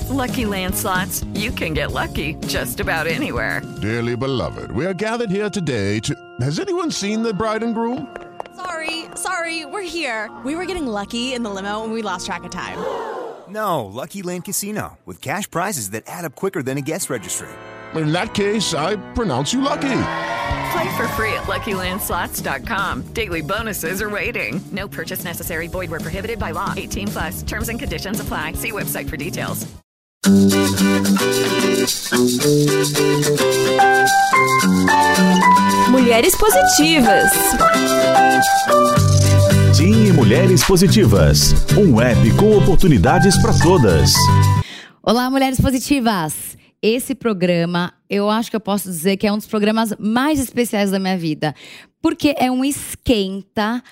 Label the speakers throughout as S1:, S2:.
S1: Lucky Land Slots, you can get lucky just about anywhere.
S2: Dearly beloved, we are gathered here today to... Has anyone seen the bride and groom?
S3: Sorry, we're here. We were getting lucky in the limo and we lost track of time.
S4: No, Lucky Land Casino, with cash prizes that add up quicker than a guest registry.
S2: In that case, I pronounce you lucky.
S1: Play for free at LuckyLandSlots.com. Daily bonuses are waiting. No purchase necessary. Void where prohibited by law. 18+. Terms and conditions apply. See website for details.
S5: Mulheres Positivas.
S6: Tim e Mulheres Positivas, um app com oportunidades para todas.
S7: Olá, Mulheres Positivas. Esse programa, eu acho que eu posso dizer que é um dos programas mais especiais da minha vida, porque é um esquenta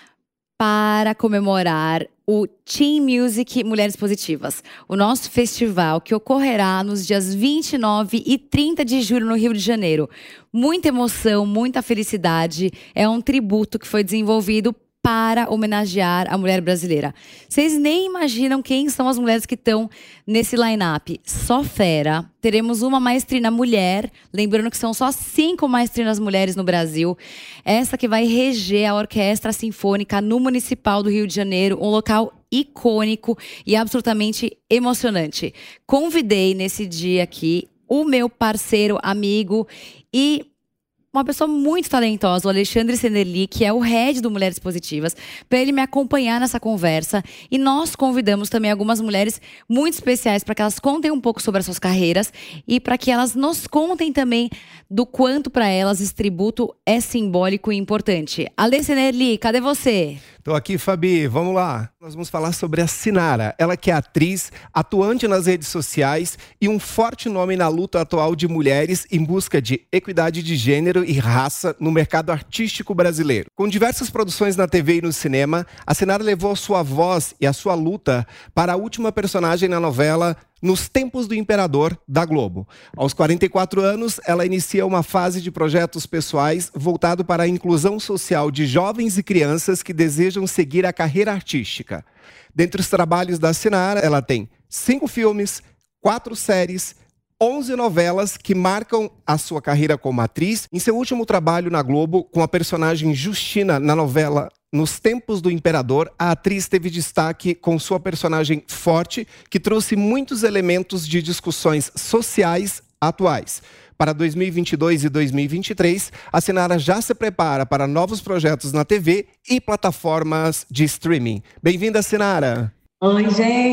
S7: para comemorar o Teen Music Mulheres Positivas, o nosso festival que ocorrerá nos dias 29 e 30 de julho no Rio de Janeiro. Muita emoção, muita felicidade. É um tributo que foi desenvolvido para homenagear a mulher brasileira. Vocês nem imaginam quem são as mulheres que estão nesse line-up. Só fera. Teremos uma maestrina mulher, lembrando que são só 5 maestrinas mulheres no Brasil. Essa que vai reger a Orquestra Sinfônica no Municipal do Rio de Janeiro, um local icônico e absolutamente emocionante. Convidei nesse dia aqui o meu parceiro, amigo e uma pessoa muito talentosa, o Alexandre Senerli, que é o head do Mulheres Positivas, para ele me acompanhar nessa conversa. E nós convidamos também algumas mulheres muito especiais para que elas contem um pouco sobre as suas carreiras e para que elas nos contem também do quanto para elas esse tributo é simbólico e importante. Ale Senerli, cadê você?
S8: Tô aqui, Fabi, vamos lá. Nós vamos falar sobre a Sinara, ela que é atriz, atuante nas redes sociais e um forte nome na luta atual de mulheres em busca de equidade de gênero e raça no mercado artístico brasileiro. Com diversas produções na TV e no cinema, a Sinara levou sua voz e a sua luta para a última personagem na novela Nos Tempos do Imperador, da Globo. Aos 44 anos, ela inicia uma fase de projetos pessoais voltado para a inclusão social de jovens e crianças que desejam seguir a carreira artística. Dentre os trabalhos da Sinara, ela tem 5 filmes, 4 séries, 11 novelas que marcam a sua carreira como atriz. Em seu último trabalho na Globo, com a personagem Justina na novela Nos Tempos do Imperador, a atriz teve destaque com sua personagem forte, que trouxe muitos elementos de discussões sociais atuais. Para 2022 e 2023, a Sinara já se prepara para novos projetos na TV e plataformas de streaming. Bem-vinda, Sinara!
S9: Oi,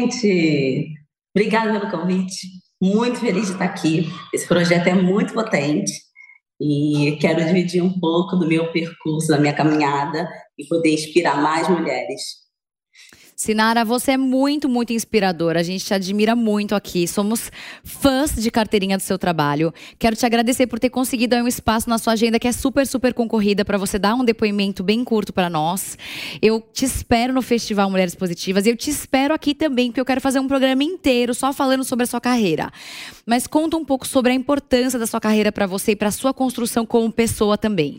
S9: gente! Obrigada pelo convite. Muito feliz de estar aqui. Esse projeto é muito potente e quero dividir um pouco do meu percurso, da minha caminhada e poder inspirar mais mulheres.
S7: Sinara, você é muito, muito inspiradora. A gente te admira muito aqui. Somos fãs de carteirinha do seu trabalho. Quero te agradecer por ter conseguido aí um espaço na sua agenda que é super, super concorrida para você dar um depoimento bem curto para nós. Eu te espero no Festival Mulheres Positivas e eu te espero aqui também, porque eu quero fazer um programa inteiro só falando sobre a sua carreira. Mas conta um pouco sobre a importância da sua carreira para você e para a sua construção como pessoa também.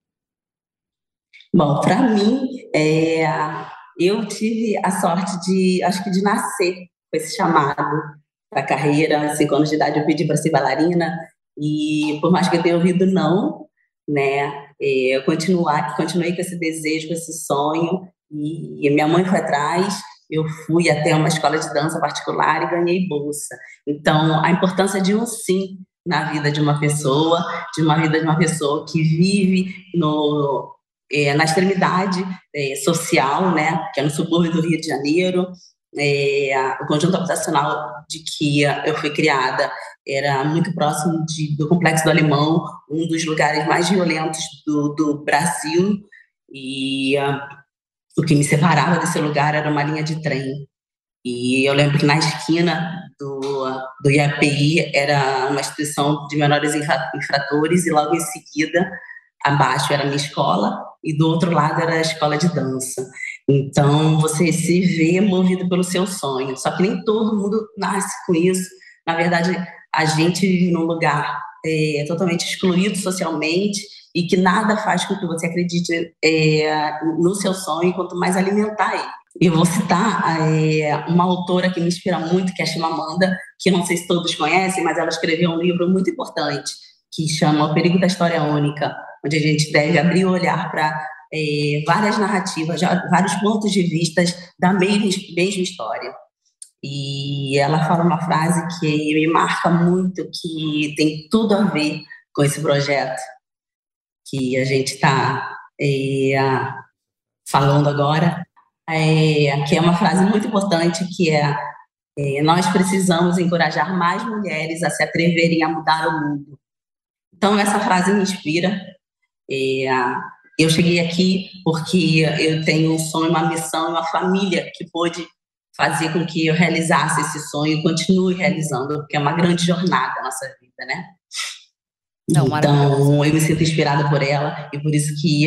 S9: Bom, para mim, eu tive a sorte de, acho que de nascer com esse chamado para a carreira. 5 anos de idade eu pedi para ser bailarina e por mais que eu tenha ouvido não, né, eu continuei com esse desejo, com esse sonho e minha mãe foi atrás. Eu fui até uma escola de dança particular e ganhei bolsa. Então, a importância de um sim na vida de uma pessoa, que vive na extremidade social, né, que é no subúrbio do Rio de Janeiro. O conjunto habitacional de que eu fui criada era muito próximo do Complexo do Alemão, um dos lugares mais violentos do Brasil, e o que me separava desse lugar era uma linha de trem. E eu lembro que na esquina do IAPI era uma instituição de menores infratores e logo em seguida abaixo era a minha escola e do outro lado era a escola de dança. Então, você se vê movido pelo seu sonho. Só que nem todo mundo nasce com isso. Na verdade, a gente vive num lugar totalmente excluído socialmente e que nada faz com que você acredite no seu sonho, quanto mais alimentar ele. Eu vou citar uma autora que me inspira muito, que é a Chimamanda, que não sei se todos conhecem, mas ela escreveu um livro muito importante, que chama O Perigo da História Única, onde a gente deve abrir o olhar para várias narrativas, vários pontos de vista da mesma história. E ela fala uma frase que me marca muito, que tem tudo a ver com esse projeto que a gente está falando agora, que é uma frase muito importante, que nós precisamos encorajar mais mulheres a se atreverem a mudar o mundo. Então, essa frase me inspira. Eu cheguei aqui porque eu tenho um sonho, uma missão e uma família que pôde fazer com que eu realizasse esse sonho e continue realizando, porque é uma grande jornada a nossa vida, né? Então, eu me sinto inspirada por ela e por isso que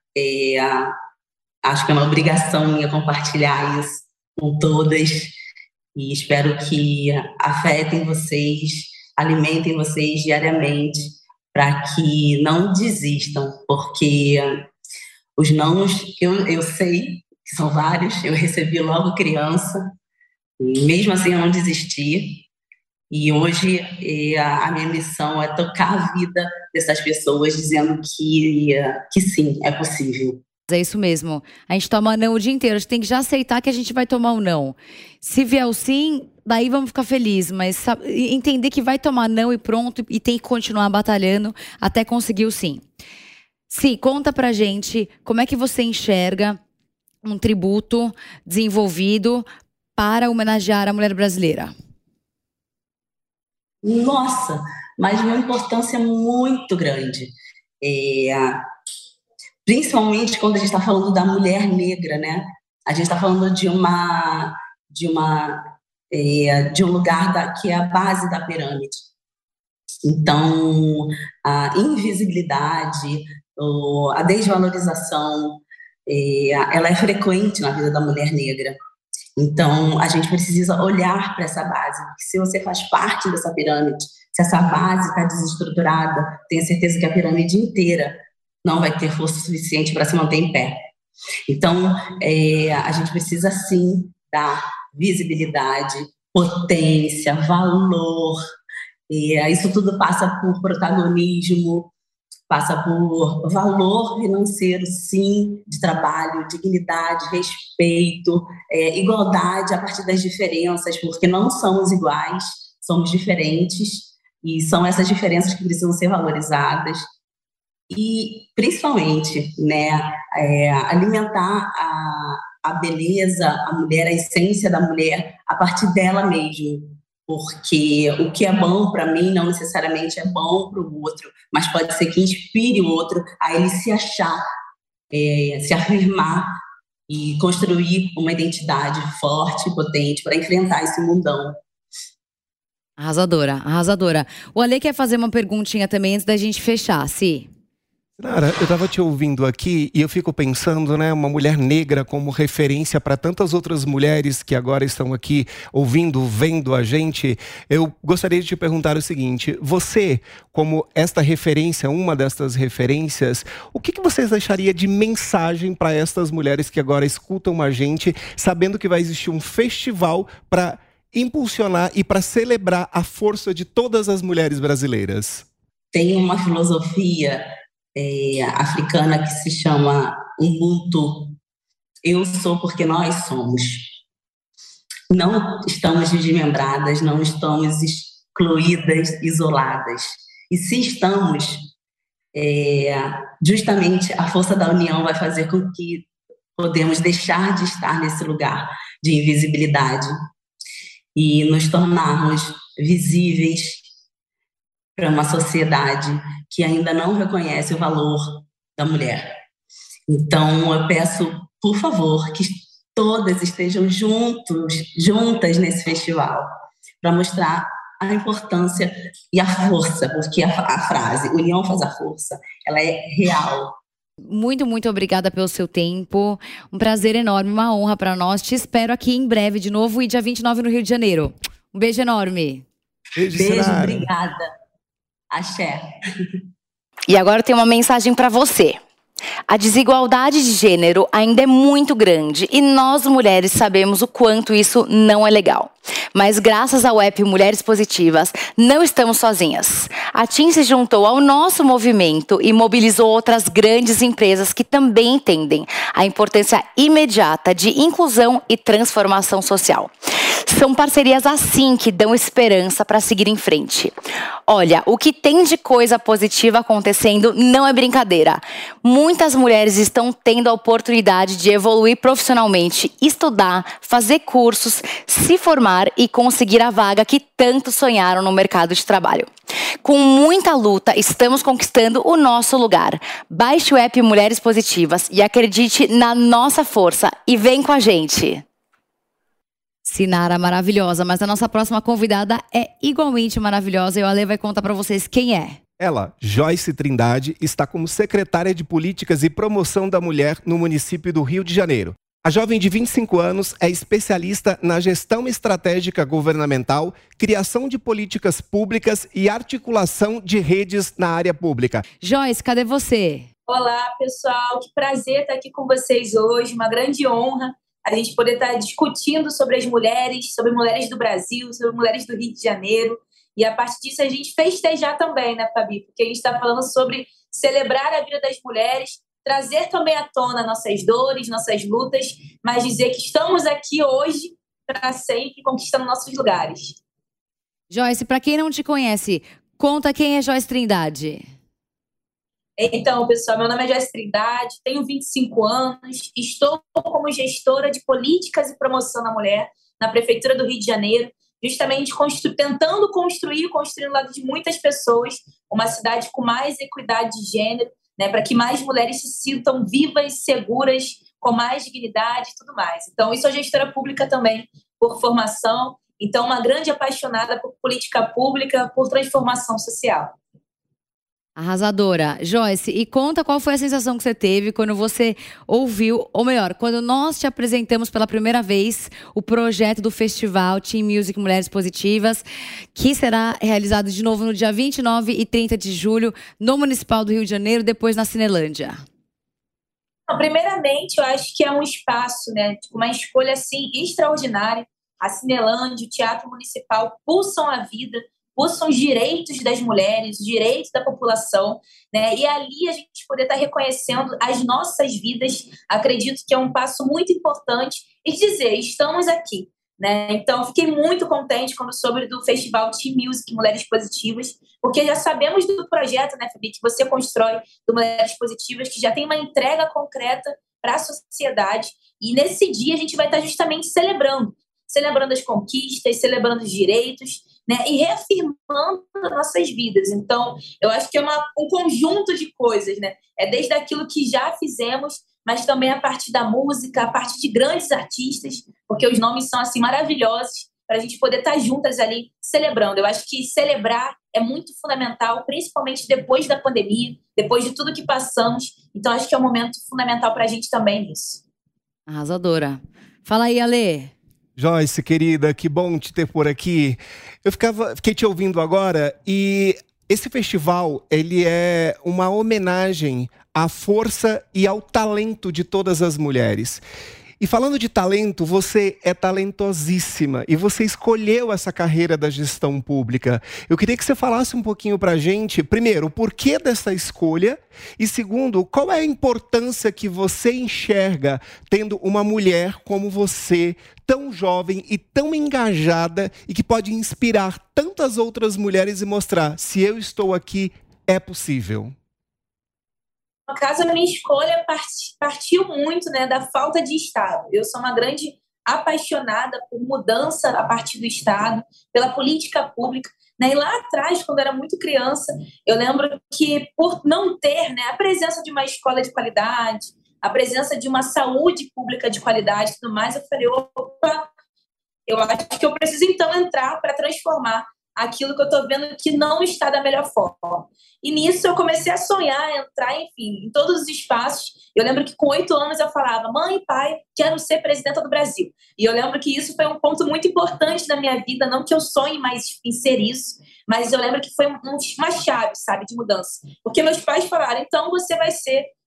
S9: acho que é uma obrigação minha compartilhar isso com todas e espero que afetem vocês, alimentem vocês diariamente para que não desistam, porque os nãos, eu sei que são vários, eu recebi logo criança, e mesmo assim eu não desisti. E hoje a minha missão é tocar a vida dessas pessoas, dizendo que sim, é possível.
S7: É isso mesmo. A gente toma não o dia inteiro. A gente tem que já aceitar que a gente vai tomar um não. Se vier o sim, daí vamos ficar felizes. Mas entender que vai tomar não e pronto. E tem que continuar batalhando até conseguir o sim. Si, conta pra gente como é que você enxerga um tributo desenvolvido para homenagear a mulher brasileira.
S9: Nossa, mas uma importância muito grande. Principalmente quando a gente está falando da mulher negra, né? A gente está falando de um lugar que é a base da pirâmide. Então, a invisibilidade, a desvalorização, ela é frequente na vida da mulher negra. Então, a gente precisa olhar para essa base. Porque se você faz parte dessa pirâmide, se essa base está desestruturada, tenha certeza que a pirâmide inteira não vai ter força suficiente para se manter em pé. Então, a gente precisa, sim, dar visibilidade, potência, valor. Isso tudo passa por protagonismo, passa por valor financeiro, sim, de trabalho, dignidade, respeito, igualdade a partir das diferenças, porque não somos iguais, somos diferentes, e são essas diferenças que precisam ser valorizadas. E, principalmente, né, alimentar a beleza, a mulher, a essência da mulher, a partir dela mesma. Porque o que é bom para mim não necessariamente é bom para o outro, mas pode ser que inspire o outro a ele se achar, se afirmar e construir uma identidade forte e potente para enfrentar esse mundão.
S7: Arrasadora, arrasadora. O Ale quer fazer uma perguntinha também antes da gente fechar, Si.
S8: Nara, eu estava te ouvindo aqui e eu fico pensando, né, uma mulher negra como referência para tantas outras mulheres que agora estão aqui ouvindo, vendo a gente. Eu gostaria de te perguntar o seguinte: você, como esta referência, uma destas referências, o que vocês deixaria de mensagem para estas mulheres que agora escutam a gente, sabendo que vai existir um festival para impulsionar e para celebrar a força de todas as mulheres brasileiras?
S9: Tem uma filosofia africana que se chama Ubuntu. Eu sou porque nós somos. Não estamos desmembradas, não estamos excluídas, isoladas. E se estamos, justamente a força da união vai fazer com que podemos deixar de estar nesse lugar de invisibilidade e nos tornarmos visíveis para uma sociedade que ainda não reconhece o valor da mulher. Então, eu peço, por favor, que todas estejam juntas nesse festival, para mostrar a importância e a força, porque a frase, união faz a força, ela é real.
S7: Muito, muito obrigada pelo seu tempo. Um prazer enorme, uma honra para nós. Te espero aqui em breve de novo e dia 29 no Rio de Janeiro. Um beijo enorme.
S9: Beijo, obrigada. Axé.
S5: E agora tem uma mensagem para você.
S7: A desigualdade de gênero ainda é muito grande e nós, mulheres, sabemos o quanto isso não é legal. Mas graças ao app Mulheres Positivas, não estamos sozinhas. A TIM se juntou ao nosso movimento e mobilizou outras grandes empresas que também entendem a importância imediata de inclusão e transformação social. São parcerias assim que dão esperança para seguir em frente. Olha, o que tem de coisa positiva acontecendo não é brincadeira. Muitas mulheres estão tendo a oportunidade de evoluir profissionalmente, estudar, fazer cursos, se formar e conseguir a vaga que tanto sonharam no mercado de trabalho. Com muita luta, estamos conquistando o nosso lugar. Baixe o app Mulheres Positivas e acredite na nossa força e vem com a gente! Sinara maravilhosa, mas a nossa próxima convidada é igualmente maravilhosa e o Ale vai contar para vocês quem é.
S8: Ela, Joyce Trindade, está como secretária de Políticas e Promoção da Mulher no município do Rio de Janeiro. A jovem de 25 anos é especialista na gestão estratégica governamental, criação de políticas públicas e articulação de redes na área pública.
S7: Joyce, cadê você?
S10: Olá, pessoal. Que prazer estar aqui com vocês hoje. Uma grande honra a gente poder estar discutindo sobre as mulheres, sobre mulheres do Brasil, sobre mulheres do Rio de Janeiro. E a partir disso a gente festejar também, né, Fabi? Porque a gente está falando sobre celebrar a vida das mulheres, trazer também à tona nossas dores, nossas lutas, mas dizer que estamos aqui hoje para sempre conquistando nossos lugares.
S7: Joyce, para quem não te conhece, conta quem é Joyce Trindade.
S10: Então, pessoal, meu nome é Joyce Trindade, tenho 25 anos, estou como gestora de políticas e promoção da mulher na Prefeitura do Rio de Janeiro, justamente tentando construir ao lado de muitas pessoas uma cidade com mais equidade de gênero, né, para que mais mulheres se sintam vivas, seguras, com mais dignidade e tudo mais. Então, eu sou gestora pública também por formação, então uma grande apaixonada por política pública, por transformação social.
S7: Arrasadora. Joyce, e conta qual foi a sensação que você teve quando você ouviu, ou melhor, quando nós te apresentamos pela primeira vez o projeto do festival Team Music Mulheres Positivas, que será realizado de novo no dia 29 e 30 de julho no Municipal do Rio de Janeiro, depois na Cinelândia.
S10: Primeiramente, eu acho que é um espaço, né, uma escolha assim, extraordinária. A Cinelândia, o Teatro Municipal pulsam a vida, buscam os direitos das mulheres, os direitos da população, né? E ali a gente poder estar reconhecendo as nossas vidas, acredito que é um passo muito importante e dizer, estamos aqui, né? Então, fiquei muito contente quando soube do Festival Team Music Mulheres Positivas, porque já sabemos do projeto, né, Fabi, que você constrói do Mulheres Positivas, que já tem uma entrega concreta para a sociedade, e nesse dia a gente vai estar justamente celebrando as conquistas, celebrando os direitos, né, e reafirmando as nossas vidas. Então, eu acho que é um conjunto de coisas, né? É desde aquilo que já fizemos, mas também a partir da música, a partir de grandes artistas, porque os nomes são assim maravilhosos, para a gente poder estar juntas ali celebrando. Eu acho que celebrar é muito fundamental, principalmente depois da pandemia, depois de tudo que passamos. Então, acho que é um momento fundamental para a gente também nisso.
S7: Arrasadora. Fala aí, Ale.
S8: Joyce, querida, que bom te ter por aqui. Eu fiquei te ouvindo agora e esse festival, ele é uma homenagem à força e ao talento de todas as mulheres. E falando de talento, você é talentosíssima e você escolheu essa carreira da gestão pública. Eu queria que você falasse um pouquinho pra gente, primeiro, o porquê dessa escolha e segundo, qual é a importância que você enxerga tendo uma mulher como você, tão jovem e tão engajada e que pode inspirar tantas outras mulheres e mostrar, se eu estou aqui, é possível.
S10: No caso, a minha escolha partiu muito, né, da falta de Estado. Eu sou uma grande apaixonada por mudança a partir do Estado, pela política pública, né? E lá atrás, quando eu era muito criança, eu lembro que por não ter, né, a presença de uma escola de qualidade, a presença de uma saúde pública de qualidade e tudo mais, eu falei, opa, eu acho que eu preciso então entrar para transformar aquilo que eu estou vendo que não está da melhor forma. E nisso eu comecei a sonhar, entrar, enfim, em todos os espaços. Eu lembro que com 8 anos eu falava, mãe, pai, quero ser presidenta do Brasil. E eu lembro que isso foi um ponto muito importante na minha vida, não que eu sonhe mais em ser isso, mas eu lembro que foi uma chave, sabe, de mudança. Porque meus pais falaram, então você vai ser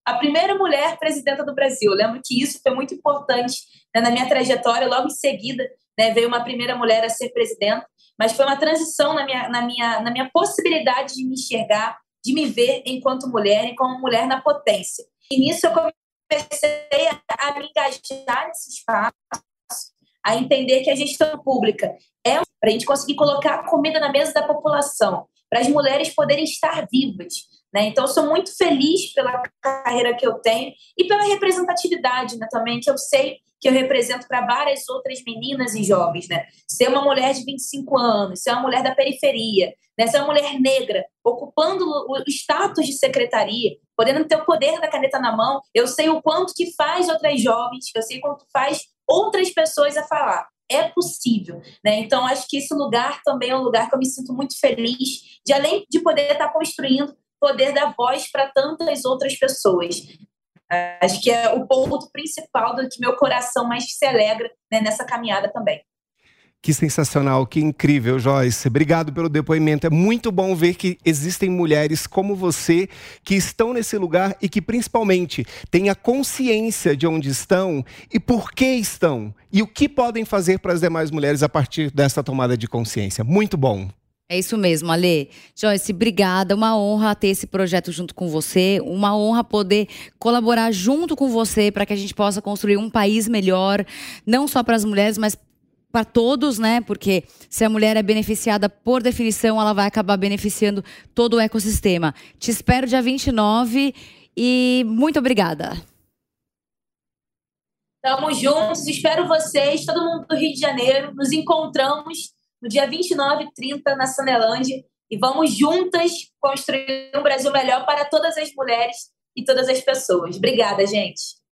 S10: a primeira mulher presidenta do Brasil. Eu lembro que isso foi muito importante, né, na minha trajetória. Logo em seguida, né, veio uma primeira mulher a ser presidenta, mas foi uma transição na minha possibilidade de me enxergar, de me ver enquanto mulher e como mulher na potência. E nisso eu comecei a me engajar nesse espaço, a entender que a gestão pública é para a gente conseguir colocar comida na mesa da população, para as mulheres poderem estar vivas, né? Então, eu sou muito feliz pela carreira que eu tenho e pela representatividade, né, também, que eu sei que eu represento para várias outras meninas e jovens, né? Ser uma mulher de 25 anos, ser uma mulher da periferia, né? Ser uma mulher negra, ocupando o status de secretaria, podendo ter o poder da caneta na mão, eu sei o quanto que faz outras jovens, eu sei o quanto faz outras pessoas a falar. É possível, né? Então, acho que esse lugar também é um lugar que eu me sinto muito feliz, de além de poder estar construindo, poder dar voz para tantas outras pessoas. Acho que é o ponto principal do que meu coração mais se alegra, né, nessa caminhada também.
S8: Que sensacional, que incrível, Joyce. Obrigado pelo depoimento. É muito bom ver que existem mulheres como você que estão nesse lugar e que, principalmente, têm a consciência de onde estão e por que estão. E o que podem fazer para as demais mulheres a partir dessa tomada de consciência. Muito bom.
S7: É isso mesmo, Ale. Joyce, obrigada. Uma honra ter esse projeto junto com você. Uma honra poder colaborar junto com você para que a gente possa construir um país melhor, não só para as mulheres, mas para todos, né? Porque se a mulher é beneficiada, por definição, ela vai acabar beneficiando todo o ecossistema. Te espero dia 29 e muito obrigada.
S10: Estamos juntos, espero vocês, todo mundo do Rio de Janeiro. Nos encontramos no dia 29 e 30 na Sanelândia e vamos juntas construir um Brasil melhor para todas as mulheres e todas as pessoas. Obrigada, gente.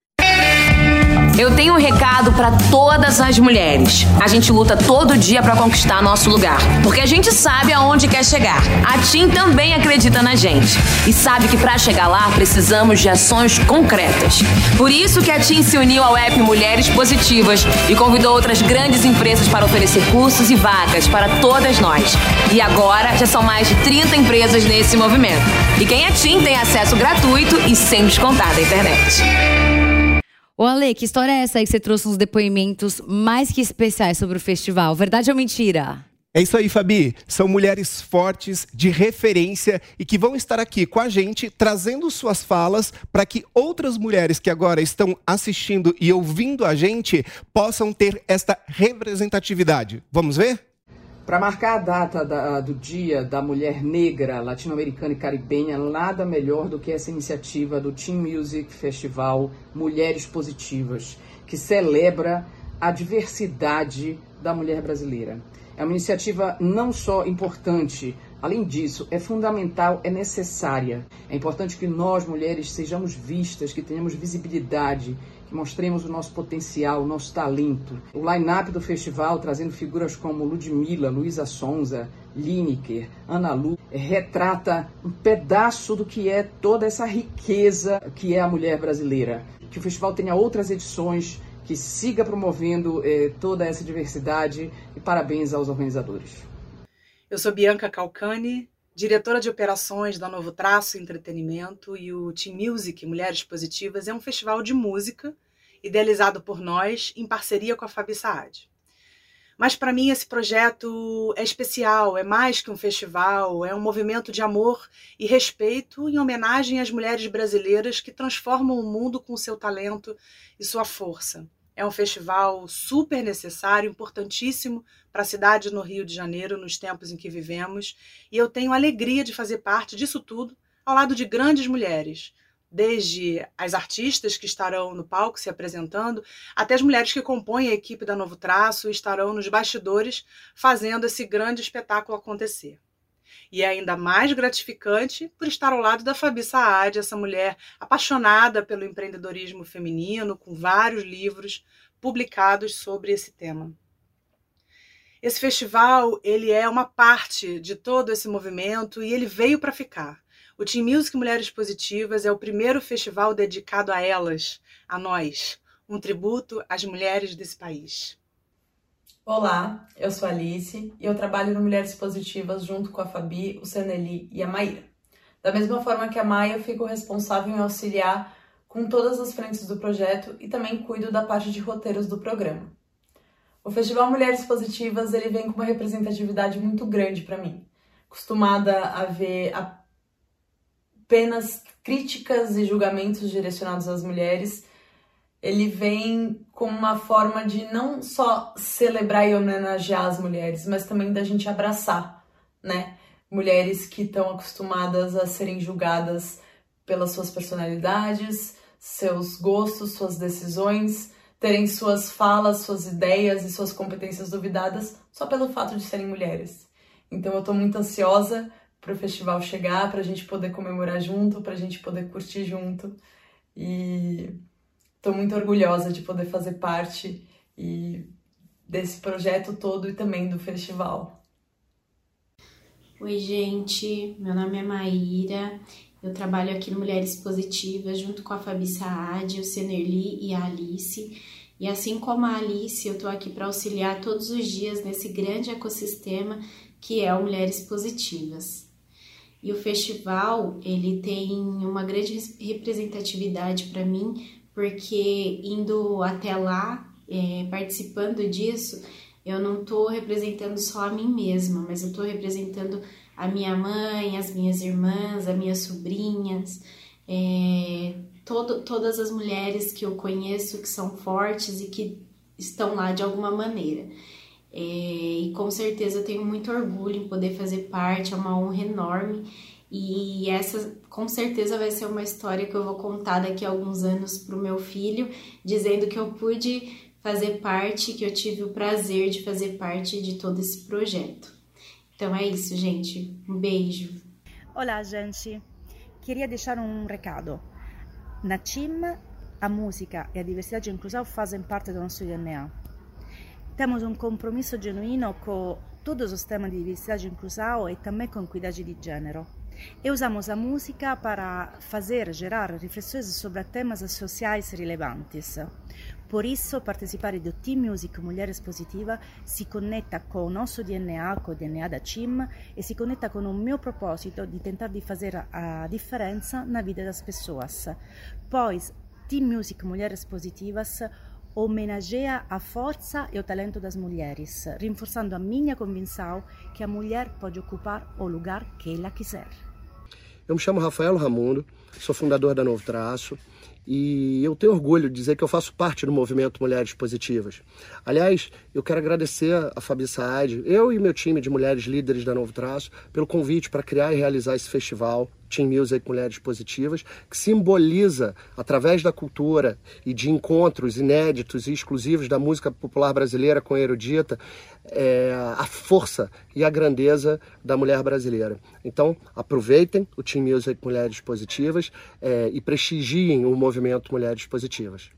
S5: Eu tenho um recado pra todas as mulheres. A gente luta todo dia pra conquistar nosso lugar, porque a gente sabe aonde quer chegar. A TIM também acredita na gente e sabe que pra chegar lá precisamos de ações concretas. Por isso que a TIM se uniu ao app Mulheres Positivas e convidou outras grandes empresas para oferecer cursos e vagas para todas nós. E agora já são mais de 30 empresas nesse movimento. E quem é TIM tem acesso gratuito e sem descontar da internet.
S7: Ô Ale, que história é essa aí que você trouxe uns depoimentos mais que especiais sobre o festival? Verdade ou mentira?
S8: É isso aí, Fabi. São mulheres fortes, de referência e que vão estar aqui com a gente, trazendo suas falas para que outras mulheres que agora estão assistindo e ouvindo a gente possam ter esta representatividade. Vamos ver?
S11: Para marcar a data do Dia da Mulher Negra, Latino-Americana e Caribenha, nada melhor do que essa iniciativa do Team Music Festival Mulheres Positivas, que celebra a diversidade da mulher brasileira. É uma iniciativa não só importante, além disso, é fundamental, é necessária. É importante que nós, mulheres, sejamos vistas, que tenhamos visibilidade, que mostremos o nosso potencial, o nosso talento. O line-up do festival, trazendo figuras como Ludmilla, Luísa Sonza, Lineker, Ana Lu, retrata um pedaço do que é toda essa riqueza que é a mulher brasileira. Que o festival tenha outras edições, que siga promovendo toda essa diversidade e parabéns aos organizadores.
S12: Eu sou Bianca Calcani, diretora de operações da Novo Traço Entretenimento, e o Team Music Mulheres Positivas é um festival de música idealizado por nós em parceria com a Fabi Saad. Mas para mim esse projeto é especial, é mais que um festival, é um movimento de amor e respeito em homenagem às mulheres brasileiras que transformam o mundo com seu talento e sua força. É um festival super necessário, importantíssimo para a cidade no Rio de Janeiro, nos tempos em que vivemos. E eu tenho a alegria de fazer parte disso tudo, ao lado de grandes mulheres. Desde as artistas que estarão no palco se apresentando, até as mulheres que compõem a equipe da Novo Traço e estarão nos bastidores fazendo esse grande espetáculo acontecer. E é ainda mais gratificante por estar ao lado da Fabi Saad, essa mulher apaixonada pelo empreendedorismo feminino, com vários livros publicados sobre esse tema. Esse festival, ele é uma parte de todo esse movimento e ele veio para ficar. O Team Music Mulheres Positivas é o primeiro festival dedicado a elas, a nós, um tributo às mulheres desse país.
S13: Olá, eu sou a Alice e eu trabalho no Mulheres Positivas junto com a Fabi, o Saneli e a Maíra. Da mesma forma que a Maia, eu fico responsável em auxiliar com todas as frentes do projeto e também cuido da parte de roteiros do programa. O Festival Mulheres Positivas, ele vem com uma representatividade muito grande para mim. Acostumada a ver apenas críticas e julgamentos direcionados às mulheres, ele vem com uma forma de não só celebrar e homenagear as mulheres, mas também da gente abraçar, né? Mulheres que estão acostumadas a serem julgadas pelas suas personalidades, seus gostos, suas decisões, terem suas falas, suas ideias e suas competências duvidadas só pelo fato de serem mulheres. Então eu tô muito ansiosa para o festival chegar, pra gente poder comemorar junto, pra gente poder curtir junto. E tô muito orgulhosa de poder fazer parte desse projeto todo e também do festival.
S14: Oi, gente. Meu nome é Maíra. Eu trabalho aqui no Mulheres Positivas junto com a Fabi Saad, o Senerli e a Alice. E assim como a Alice, eu tô aqui para auxiliar todos os dias nesse grande ecossistema que é o Mulheres Positivas. E o festival, ele tem uma grande representatividade para mim, porque indo até lá, participando disso, eu não estou representando só a mim mesma, mas eu estou representando a minha mãe, as minhas irmãs, as minhas sobrinhas, todas as mulheres que eu conheço que são fortes e que estão lá de alguma maneira. E com certeza eu tenho muito orgulho em poder fazer parte, é uma honra enorme. E essa com certeza vai ser uma história que eu vou contar daqui a alguns anos para o meu filho, dizendo que eu pude fazer parte, que eu tive o prazer de fazer parte de todo esse projeto. Então é isso, gente. Um beijo.
S15: Olá, gente. Queria deixar um recado. Na TIM, a música e a diversidade inclusiva fazem parte do nosso DNA. Temos um compromisso genuíno com todos os temas de diversidade inclusiva e também com equidade de gênero. E usamos a música para gerar reflexões sobre temas sociais relevantes. Por isso, participare do Team Music Mulheres Positivas se conecta com o nosso DNA, com o DNA da TIM, e se conecta com o meu propósito de tentar de fazer a diferença na vida das pessoas. Pois Team Music Mulheres Positivas homenageia a força e o talento das mulheres, reforçando a minha convicção que a mulher pode ocupar o lugar que ela quiser.
S16: Eu me chamo Rafael Ramundo, sou fundador da Novo Traço e eu tenho orgulho de dizer que eu faço parte do movimento Mulheres Positivas. Aliás, eu quero agradecer a Fabi Saad, eu e meu time de mulheres líderes da Novo Traço, pelo convite para criar e realizar esse festival Team Music Mulheres Positivas, que simboliza, através da cultura e de encontros inéditos e exclusivos da música popular brasileira com a erudita, a força e a grandeza da mulher brasileira. Então, aproveitem o Team Music Mulheres Positivas e prestigiem o movimento Mulheres Positivas.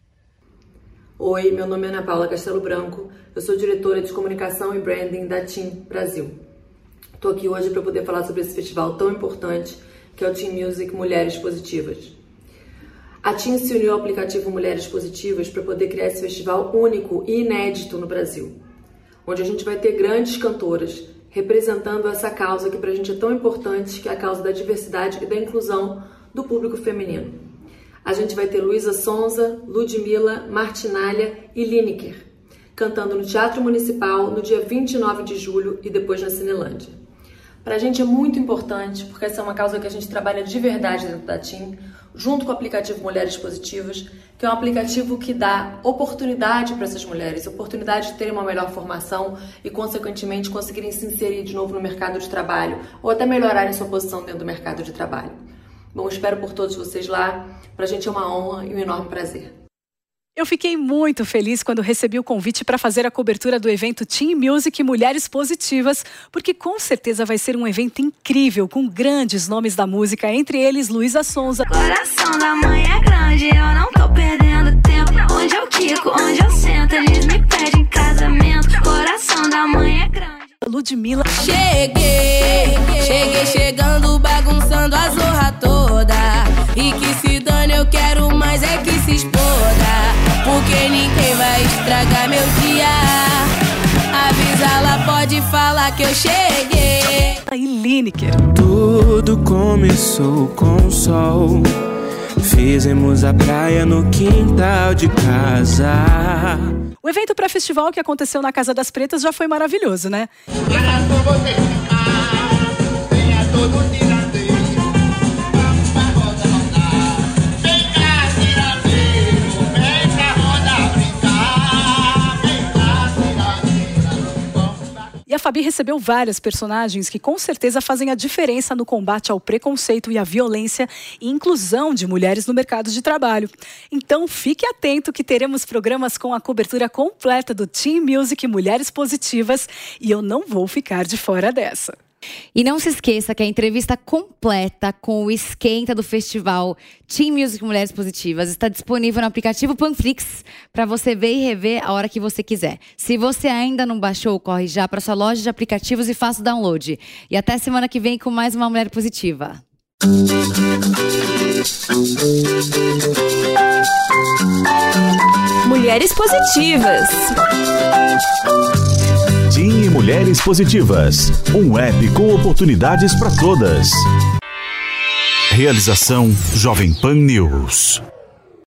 S17: Oi, meu nome é Ana Paula Castelo Branco, eu sou diretora de comunicação e branding da TIM Brasil. Estou aqui hoje para poder falar sobre esse festival tão importante que é o Team Music Mulheres Positivas. A TIM se uniu ao aplicativo Mulheres Positivas para poder criar esse festival único e inédito no Brasil, onde a gente vai ter grandes cantoras representando essa causa que para a gente é tão importante, que é a causa da diversidade e da inclusão do público feminino. A gente vai ter Luísa Sonza, Ludmilla, Martinalha e Lineker, cantando no Teatro Municipal no dia 29 de julho e depois na Cinelândia. Para a gente é muito importante, porque essa é uma causa que a gente trabalha de verdade dentro da TIM, junto com o aplicativo Mulheres Positivas, que é um aplicativo que dá oportunidade para essas mulheres, oportunidade de terem uma melhor formação e, consequentemente, conseguirem se inserir de novo no mercado de trabalho ou até melhorarem sua posição dentro do mercado de trabalho. Bom, espero por todos vocês lá. Para a gente é uma honra e um enorme prazer.
S18: Eu fiquei muito feliz quando recebi o convite para fazer a cobertura do evento Team Music Mulheres Positivas, porque com certeza vai ser um evento incrível, com grandes nomes da música, entre eles Luísa Sonza.
S19: Coração da mãe é grande, eu não tô perdendo tempo. Onde eu quico, onde eu sento, eles me pedem casamento. Coração da mãe é grande.
S18: Ludmilla.
S19: Cheguei chegando, bagunçando a zorra toda. E que se dane, eu quero mais é que se exploda. Porque ninguém vai estragar meu dia. Avisa, ela pode falar que eu cheguei.
S18: Renata e Lineker.
S20: Tudo começou com o sol. Fizemos a praia no quintal de casa.
S18: O evento pré-festival que aconteceu na Casa das Pretas já foi maravilhoso, né? E a Fabi recebeu várias personagens que com certeza fazem a diferença no combate ao preconceito e à violência e inclusão de mulheres no mercado de trabalho. Então fique atento que teremos programas com a cobertura completa do Teen Music Mulheres Positivas e eu não vou ficar de fora dessa.
S7: E não se esqueça que a entrevista completa com o esquenta do festival Teen Music Mulheres Positivas está disponível no aplicativo Panflix para você ver e rever a hora que você quiser. Se você ainda não baixou, corre já para sua loja de aplicativos e faça o download. E até semana que vem com mais uma Mulher Positiva.
S21: Mulheres Positivas.
S6: Teen e Mulheres Positivas, um app com oportunidades para todas. Realização Jovem Pan News.